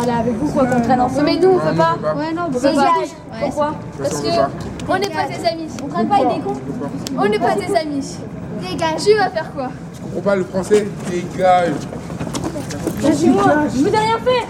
parler avec vous, quoi, qu'on traîne ensemble. Mais nous, on peut pas. Ouais, non, On peut pas. Pourquoi? Parce que on n'est pas tes amis. On traîne pas avec des cons. On n'est pas tes amis. Dégage. Tu vas faire quoi? Je comprends pas le français. Dégage. Je suis moi, je vous ai rien fait.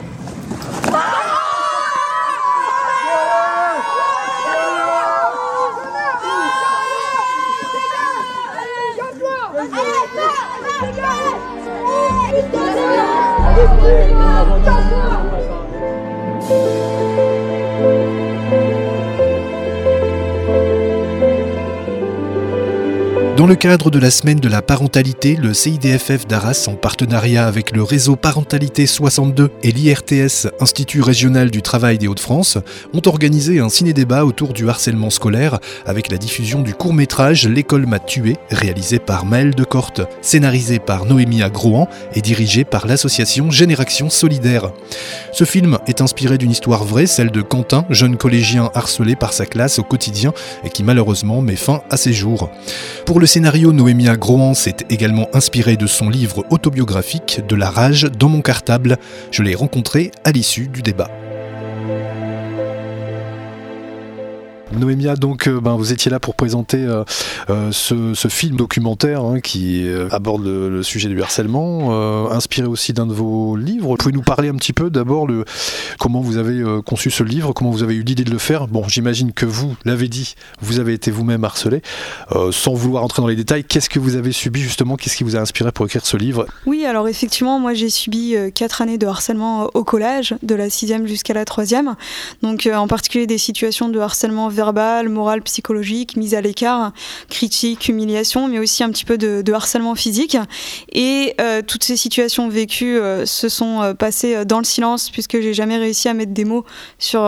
Dans le cadre de la semaine de la parentalité, le CIDFF d'Arras, en partenariat avec le réseau Parentalité 62 et l'IRTS, Institut Régional du Travail des Hauts-de-France, ont organisé un ciné-débat autour du harcèlement scolaire avec la diffusion du court-métrage L'école m'a tué, réalisé par Maëlle Decorte, scénarisé par Noémie Agrohan et dirigé par l'association Génération Solidaire. Ce film est inspiré d'une histoire vraie, celle de Quentin, jeune collégien harcelé par sa classe au quotidien et qui malheureusement met fin à ses jours. Pour le scénario, Noémie Agrohan s'est également inspirée de son livre autobiographique « De la rage dans mon cartable ». Je l'ai rencontré à l'issue du débat. Noémia, donc vous étiez là pour présenter ce film documentaire qui aborde le sujet du harcèlement, inspiré aussi d'un de vos livres. Vous pouvez nous parler un petit peu d'abord comment vous avez conçu ce livre, comment vous avez eu l'idée de le faire. Bon, j'imagine que vous l'avez dit, vous avez été vous-même harcelé. Sans vouloir entrer dans les détails, qu'est-ce que vous avez subi justement? Qu'est-ce qui vous a inspiré pour écrire ce livre? Oui, alors effectivement, moi j'ai subi 4 années de harcèlement au collège, de la 6e jusqu'à la 3e. Donc en particulier des situations de harcèlement verbal, moral, psychologique, mise à l'écart, critique, humiliation, mais aussi un petit peu de harcèlement physique. Et toutes ces situations vécues se sont passées dans le silence, puisque j'ai jamais réussi à mettre des mots sur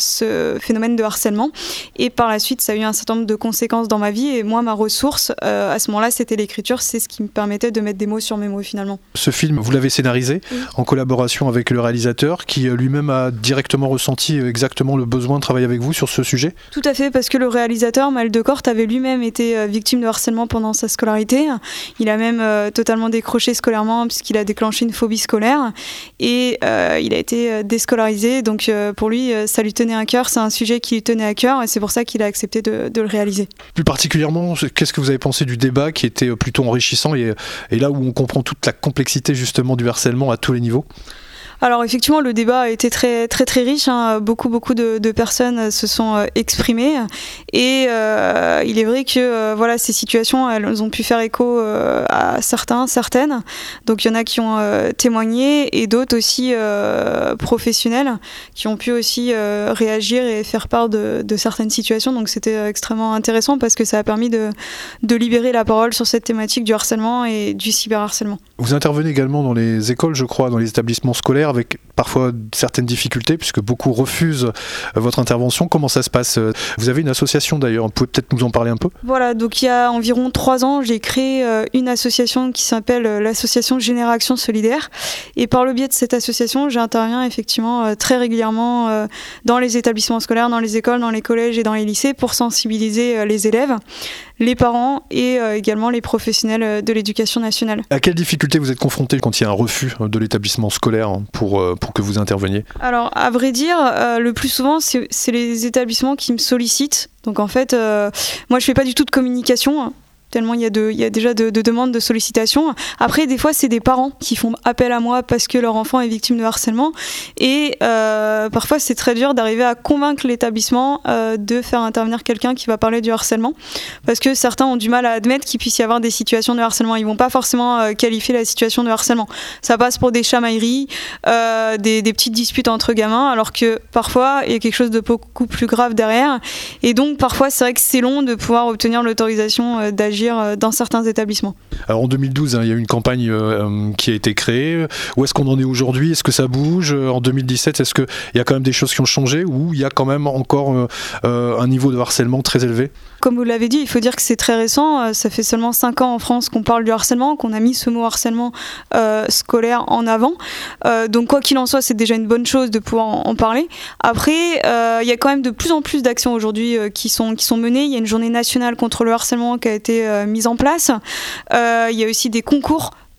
ce phénomène de harcèlement. Et par la suite, ça a eu un certain nombre de conséquences dans ma vie. Et moi, ma ressource, à ce moment-là, c'était l'écriture. C'est ce qui me permettait de mettre des mots sur mes mots, finalement. Ce film, vous l'avez scénarisé en collaboration avec le réalisateur, qui lui-même a directement ressenti exactement le besoin de travailler avec vous sur ce sujet? Tout à fait, parce que le réalisateur, Maëlle Decorte, avait lui-même été victime de harcèlement pendant sa scolarité. Il a même totalement décroché scolairement, puisqu'il a déclenché une phobie scolaire. Et il a été déscolarisé. Donc pour lui, ça lui tenait à cœur. C'est un sujet qui lui tenait à cœur. Et c'est pour ça qu'il a accepté de le réaliser. Plus particulièrement, qu'est-ce que vous avez pensé du débat qui était plutôt enrichissant et là où on comprend toute la complexité justement du harcèlement à tous les niveaux? Alors effectivement, le débat a été très très très riche. Beaucoup de personnes se sont exprimées et il est vrai que ces situations, elles ont pu faire écho à certaines. Donc il y en a qui ont témoigné et d'autres aussi professionnels qui ont pu aussi réagir et faire part de certaines situations. Donc c'était extrêmement intéressant parce que ça a permis de libérer la parole sur cette thématique du harcèlement et du cyberharcèlement. Vous intervenez également dans les écoles, je crois, dans les établissements scolaires, avec parfois certaines difficultés, puisque beaucoup refusent votre intervention. Comment ça se passe? Vous avez une association d'ailleurs, vous pouvez peut-être nous en parler un peu? Voilà, donc il y a environ 3 ans, j'ai créé une association qui s'appelle l'association Génération Solidaire. Et par le biais de cette association, j'interviens effectivement très régulièrement dans les établissements scolaires, dans les écoles, dans les collèges et dans les lycées pour sensibiliser les élèves, les parents et également les professionnels de l'éducation nationale. À quelles difficultés vous êtes confrontés quand il y a un refus de l'établissement scolaire pour que vous interveniez? Alors, à vrai dire, le plus souvent, c'est les établissements qui me sollicitent. Donc en fait, moi je fais pas du tout de communication. Tellement il y a déjà de demandes de sollicitation. Après, des fois, c'est des parents qui font appel à moi parce que leur enfant est victime de harcèlement. Et parfois, c'est très dur d'arriver à convaincre l'établissement de faire intervenir quelqu'un qui va parler du harcèlement. Parce que certains ont du mal à admettre qu'il puisse y avoir des situations de harcèlement. Ils vont pas forcément qualifier la situation de harcèlement. Ça passe pour des chamailleries, des petites disputes entre gamins, alors que parfois, il y a quelque chose de beaucoup plus grave derrière. Et donc, parfois, c'est vrai que c'est long de pouvoir obtenir l'autorisation d'agir dans certains établissements. Alors en 2012, il y a eu une campagne qui a été créée. Où est-ce qu'on en est aujourd'hui? Est-ce que ça bouge? En 2017, est-ce qu'il y a quand même des choses qui ont changé ou il y a quand même encore un niveau de harcèlement très élevé? Comme vous l'avez dit, il faut dire que c'est très récent. Ça fait seulement 5 ans en France qu'on parle du harcèlement, qu'on a mis ce mot harcèlement scolaire en avant. Donc quoi qu'il en soit, c'est déjà une bonne chose de pouvoir en parler. Après, il y a quand même de plus en plus d'actions aujourd'hui qui sont menées. Il y a une journée nationale contre le harcèlement qui a été mise en place. Il y a aussi des concours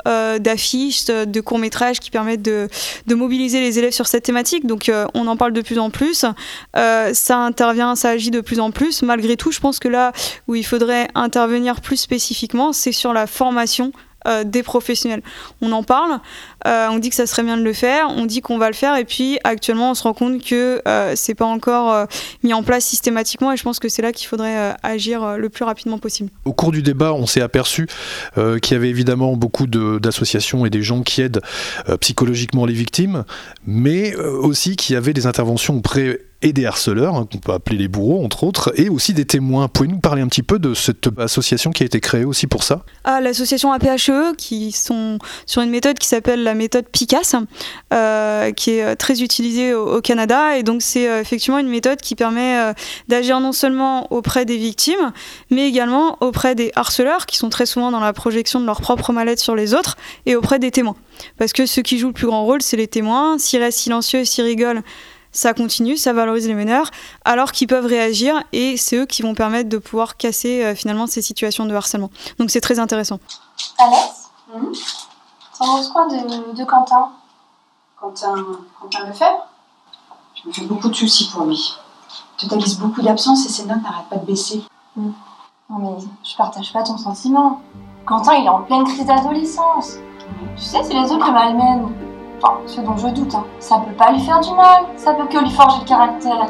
d'affiches, de courts-métrages qui permettent de mobiliser les élèves sur cette thématique. Donc on en parle de plus en plus. Ça agit de plus en plus. Malgré tout, je pense que là où il faudrait intervenir plus spécifiquement, c'est sur la formation des professionnels. On en parle, on dit que ça serait bien de le faire, on dit qu'on va le faire, et puis actuellement on se rend compte que c'est pas encore mis en place systématiquement, et je pense que c'est là qu'il faudrait agir le plus rapidement possible. Au cours du débat, on s'est aperçu qu'il y avait évidemment beaucoup d'associations et des gens qui aident psychologiquement les victimes, mais aussi qu'il y avait des interventions auprès et des harceleurs, qu'on peut appeler les bourreaux entre autres, et aussi des témoins. Pouvez-nous parler un petit peu de cette association qui a été créée aussi pour ça ? L'association APHE, qui sont sur une méthode qui s'appelle la méthode PICAS, qui est très utilisée au Canada, et donc c'est effectivement une méthode qui permet d'agir non seulement auprès des victimes, mais également auprès des harceleurs, qui sont très souvent dans la projection de leur propre mal-être sur les autres, et auprès des témoins. Parce que ceux qui jouent le plus grand rôle, c'est les témoins. S'ils restent silencieux, s'ils rigolent, ça continue, ça valorise les meneurs, alors qu'ils peuvent réagir, et c'est eux qui vont permettre de pouvoir casser finalement ces situations de harcèlement. Donc c'est très intéressant. Alex, t'en penses quoi de Quentin Lefebvre? Je me fais beaucoup de soucis pour lui. Il totalise beaucoup d'absences et ses notes n'arrêtent pas de baisser. Non mais je partage pas ton sentiment. Quentin, il est en pleine crise d'adolescence. Tu sais, c'est les autres le malmènent. Enfin, ce dont je doute, hein. Ça peut pas lui faire du mal, ça peut que lui forger le caractère.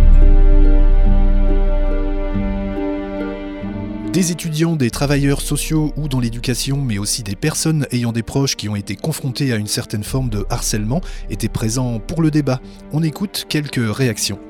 Des étudiants, des travailleurs sociaux ou dans l'éducation, mais aussi des personnes ayant des proches qui ont été confrontés à une certaine forme de harcèlement étaient présents pour le débat. On écoute quelques réactions.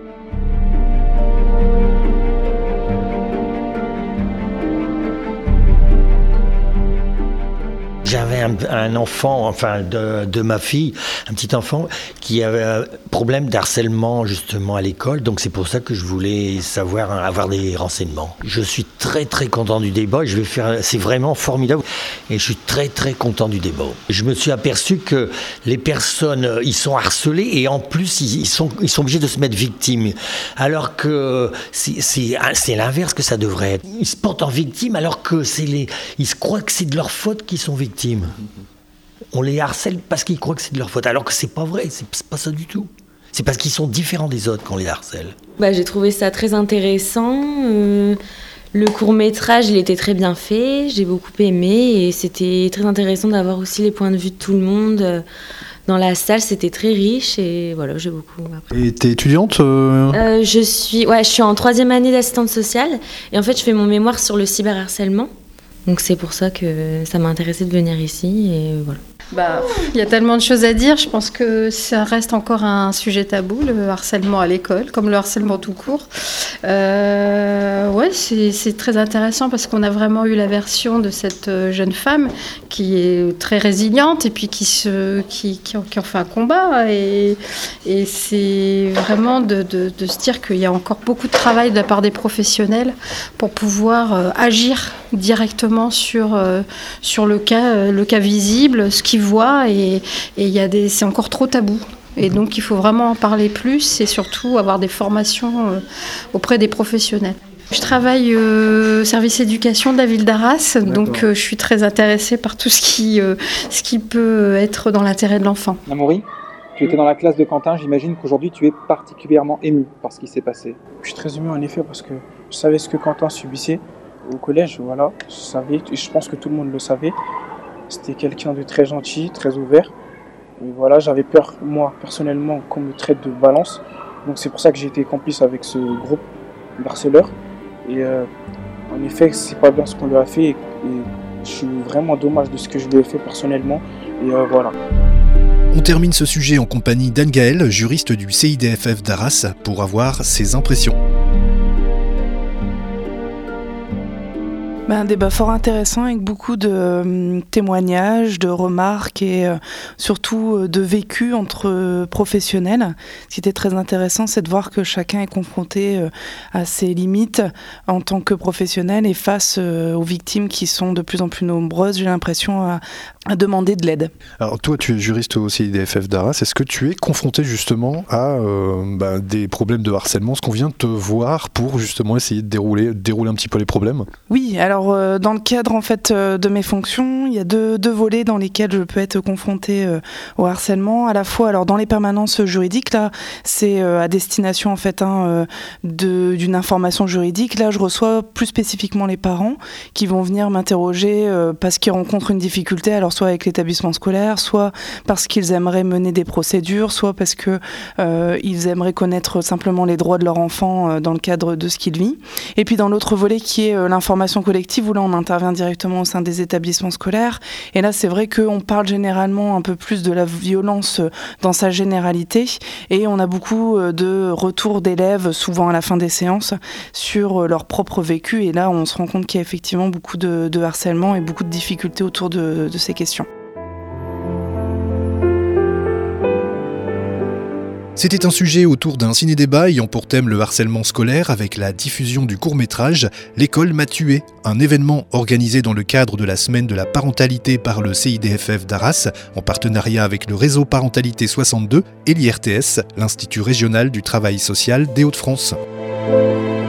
J'avais un enfant, enfin de ma fille, un petit enfant qui avait un problème d'harcèlement justement à l'école, donc c'est pour ça que je voulais avoir des renseignements. Je suis très très content du débat, c'est vraiment formidable et je suis très très content du débat. Je me suis aperçu que les personnes, ils sont harcelés et en plus ils sont obligés de se mettre victimes, alors que c'est l'inverse que ça devrait être. Ils se portent en victime alors que ils se croient que c'est de leur faute qu'ils sont victimes. On les harcèle parce qu'ils croient que c'est de leur faute, alors que c'est pas vrai, c'est pas ça du tout. C'est parce qu'ils sont différents des autres qu'on les harcèle. J'ai trouvé ça très intéressant. Le court-métrage, il était très bien fait, j'ai beaucoup aimé et c'était très intéressant d'avoir aussi les points de vue de tout le monde. Dans la salle, c'était très riche et voilà, j'ai beaucoup appris. Et t'es étudiante je suis en 3e année d'assistante sociale et en fait, je fais mon mémoire sur le cyberharcèlement. Donc c'est pour ça que ça m'a intéressée de venir ici et voilà. Il y a tellement de choses à dire, je pense que ça reste encore un sujet tabou, le harcèlement à l'école, comme le harcèlement tout court. C'est très intéressant parce qu'on a vraiment eu la version de cette jeune femme qui est très résiliente et puis qui en fait un combat. Et c'est vraiment de se dire qu'il y a encore beaucoup de travail de la part des professionnels pour pouvoir agir directement sur le cas visible, ce qu'ils voient, et c'est encore trop tabou. Et donc il faut vraiment en parler plus et surtout avoir des formations auprès des professionnels. Je travaille au service éducation de la ville d'Arras, donc je suis très intéressée par tout ce qui peut être dans l'intérêt de l'enfant. Amaury, tu étais dans la classe de Quentin, j'imagine qu'aujourd'hui tu es particulièrement ému par ce qui s'est passé. Je suis très ému en effet parce que je savais ce que Quentin subissait au collège, voilà, je pense que tout le monde le savait. C'était quelqu'un de très gentil, très ouvert. Et voilà, j'avais peur, moi, personnellement, qu'on me traite de balance. Donc c'est pour ça que j'ai été complice avec ce groupe d'harceleurs. Et en effet, c'est pas bien ce qu'on lui a fait. Et je suis vraiment dommage de ce que je lui ai fait personnellement. Et voilà. On termine ce sujet en compagnie d'Anne Gaël, juriste du CIDFF d'Arras, pour avoir ses impressions. Un débat fort intéressant avec beaucoup de témoignages, de remarques et surtout de vécus entre professionnels. Ce qui était très intéressant, c'est de voir que chacun est confronté à ses limites en tant que professionnel et face aux victimes qui sont de plus en plus nombreuses, j'ai l'impression, à demander de l'aide. Alors toi, tu es juriste au CIDFF d'Arras. Est-ce que tu es confronté justement à des problèmes de harcèlement, ce qu'on vient de te voir pour justement essayer de dérouler un petit peu les problèmes ? Oui, alors Alors, dans le cadre en fait de mes fonctions, il y a deux volets dans lesquels je peux être confrontée au harcèlement. À la fois, alors dans les permanences juridiques, là, c'est à destination en fait d'une information juridique. Là, je reçois plus spécifiquement les parents qui vont venir m'interroger parce qu'ils rencontrent une difficulté, alors soit avec l'établissement scolaire, soit parce qu'ils aimeraient mener des procédures, soit parce que ils aimeraient connaître simplement les droits de leur enfant dans le cadre de ce qu'il vit. Et puis dans l'autre volet qui est l'information collective, où là on intervient directement au sein des établissements scolaires. Et là c'est vrai qu'on parle généralement un peu plus de la violence dans sa généralité, et on a beaucoup de retours d'élèves, souvent à la fin des séances, sur leur propre vécu. Et là on se rend compte qu'il y a effectivement beaucoup de harcèlement et beaucoup de difficultés autour de ces questions. C'était un sujet autour d'un ciné-débat ayant pour thème le harcèlement scolaire avec la diffusion du court-métrage « L'école m'a tué », un événement organisé dans le cadre de la semaine de la parentalité par le CIDFF d'Arras en partenariat avec le réseau Parentalité 62 et l'IRTS, l'Institut régional du travail social des Hauts-de-France.